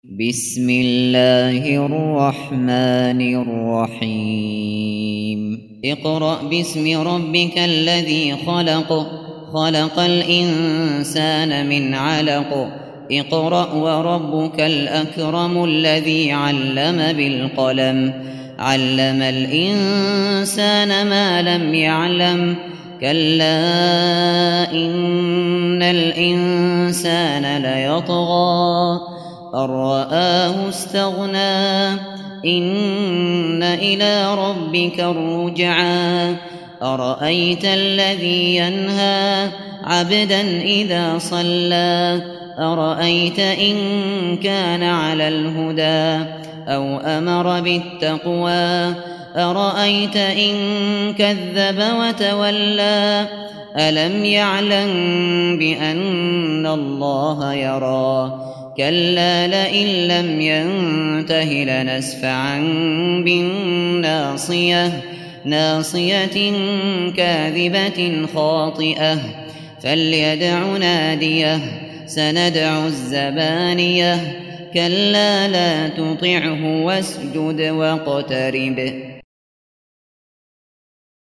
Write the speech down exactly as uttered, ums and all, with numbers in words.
بسم الله الرحمن الرحيم اقرأ باسم ربك الذي خلق خلق الإنسان من علق اقرأ وربك الأكرم الذي علم بالقلم علم الإنسان ما لم يعلم كلا إن الإنسان ليطغى أن رآه استغنى إن إلى ربك الرجعى أرأيت الذي ينهى عبدا إذا صلى أرأيت إن كان على الهدى أو أمر بالتقوى أرأيت إن كذب وتولى ألم يعلم بأن الله يرى كلا لئن لم ينته لنسفعا بالناصية ناصية كاذبة خاطئة فليدع ناديه سندع الزبانية كلا لا تطعه واسجد واقترب